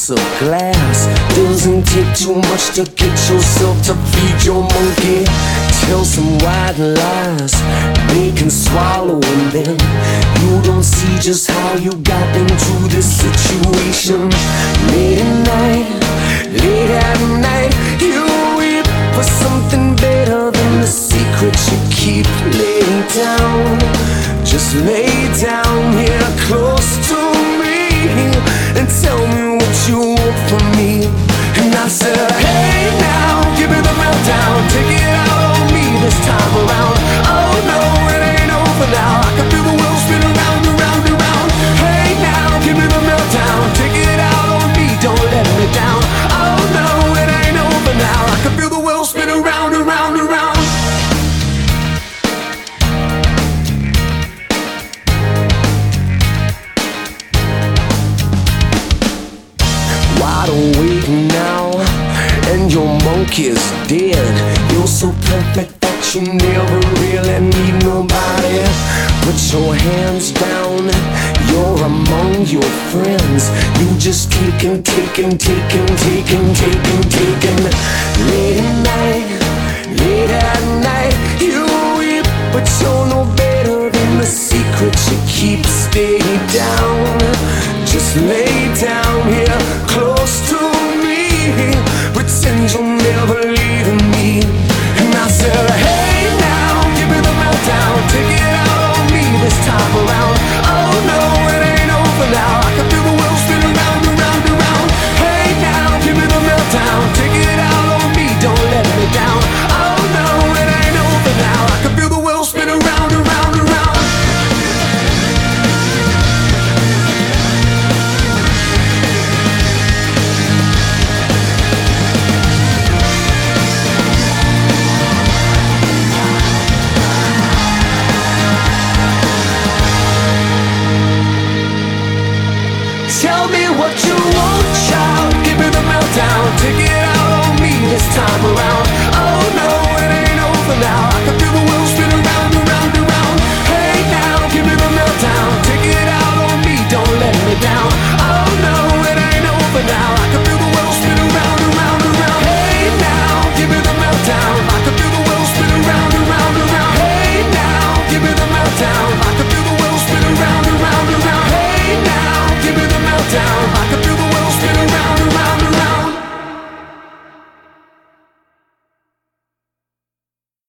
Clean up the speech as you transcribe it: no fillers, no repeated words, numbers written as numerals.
piece of glass. Doesn't take too much to get yourself to feed your monkey. Tell some white lies, they can swallow, and then you don't see just how you got into this situation. Late at night, you weep for something better than the secrets you keep. Lay down, just lay down here close to me and tell me what you want from me. And I said, hey now, give me the meltdown, take it out on me this time around. Oh no, it ain't over now, I can feel the world spin around, around, around. Hey now, give me the meltdown, take it out on me, don't let me down. Oh no, it ain't over now, I can feel the world spin around, around, around. Wide awake now, and your monkey's dead. You're so perfect that you never really need nobody. Put your hands down, you're among your friends. You just taking, taking, taking, taking, taking, taking. Late at night, you weep, but you're no better than the secrets you keep. Stay down, just lay down here close to me. Pretend you'll never